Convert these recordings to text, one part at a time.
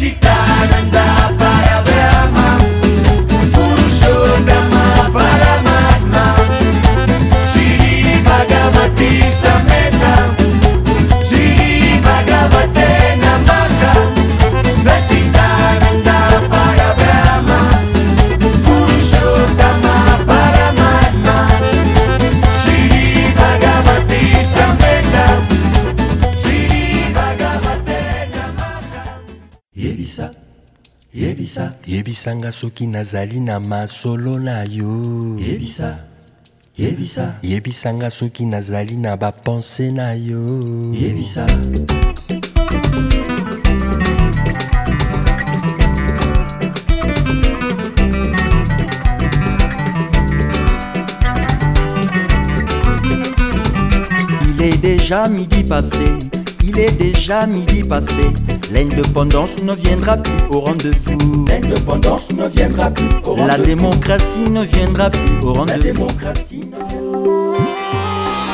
Satchitananda Parabrahma Purushottama Paramatma Shri Bhagavati Sameta Shri Bhagavate Namaha Satchitananda Parabrahma Purushottama Paramatma Shri Bhagavati Sameta Shri Bhagavate Namaha Yebisa Yebisa yebisanga soki nazali na masolo na yo. Yebisa Yebisa yebisanga soki nazali na bapense na yo. Yebisa Il est déjà midi passé, il est déjà midi passé. L'indépendance ne viendra plus au rendez-vous. L'indépendance ne viendra plus au rendez-vous. La démocratie ne viendra plus au La rendez-vous. démocratie ne viendra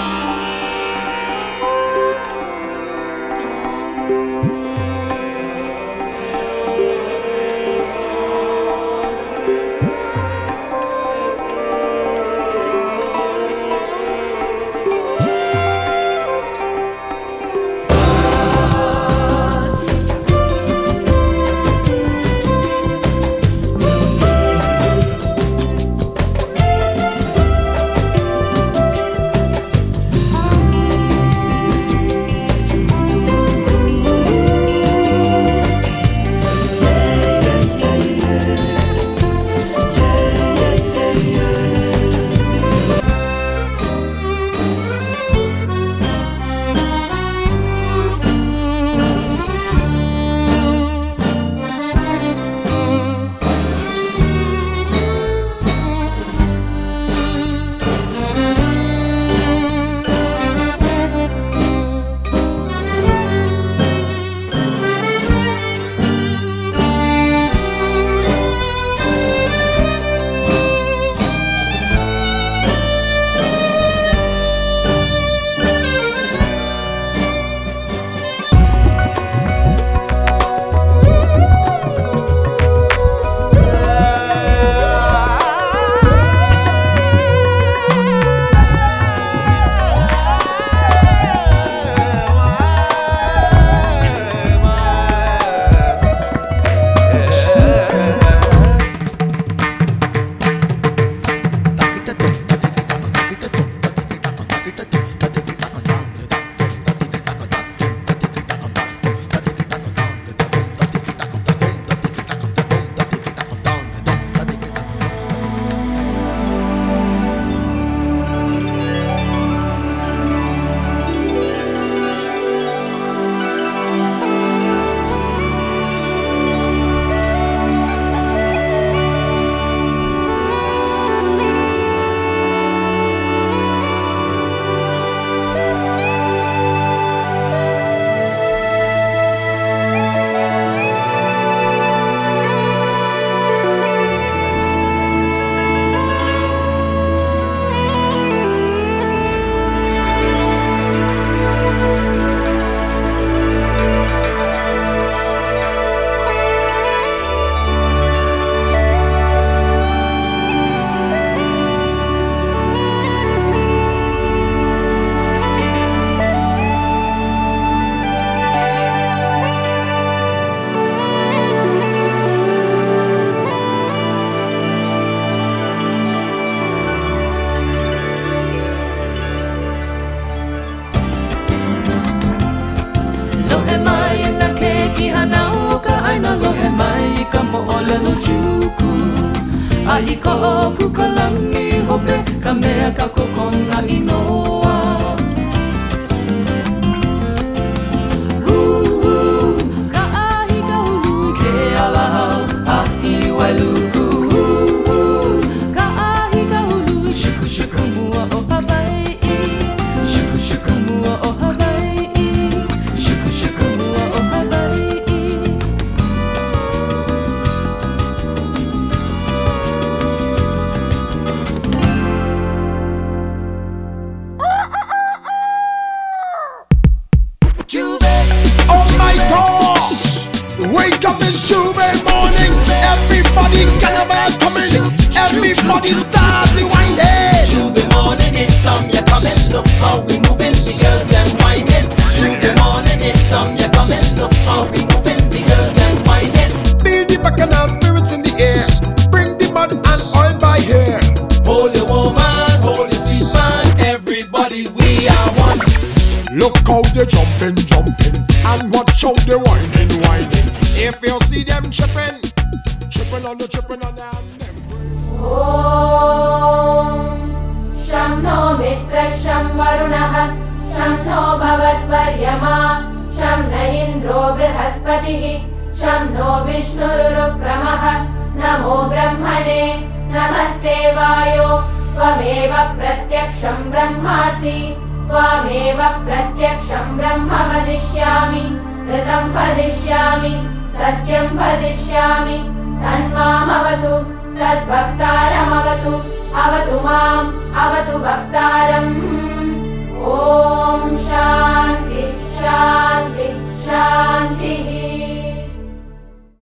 Ahiko o kukalami hope ka mea ka kokona inoa. Ka ahi ka hulu ke alahau ahi wailuku. Ka ahi ka hulu shuku shuku mua o Hawaii. Shuku shuku mua o Hawaii. Shuku shuku mua o Hawaii. Everybody start the winding. Juve morning, it's some, you're coming. Look how we moving, the girls them whining. Juve morning, it's some, you're coming. Look how we moving, the girls them whining. Feel the bacchanal spirits in the air. Bring the mud and oil by here. Hold your woman, hold your sweet man. Everybody, we are one. Look how they jumping, jumping, and watch how they winding, winding. If you see them tripping, tripping on the hand them. Om Sham no Mitra Sham Varunah Sham no Bhavatvaryama Sham na Indro Brihaspatihi Sham no Vishnurukramah Namo Brahmane Namaste Vayo Tvameva Pratyaksham Brahmasi Tvameva Pratyaksham Brahma Vadishyami Ritam Padishyami Satyam Padishyami Tanmam Avatu Tad Bhaktaram Avatu Avatu Mam Avatu Bhaktaram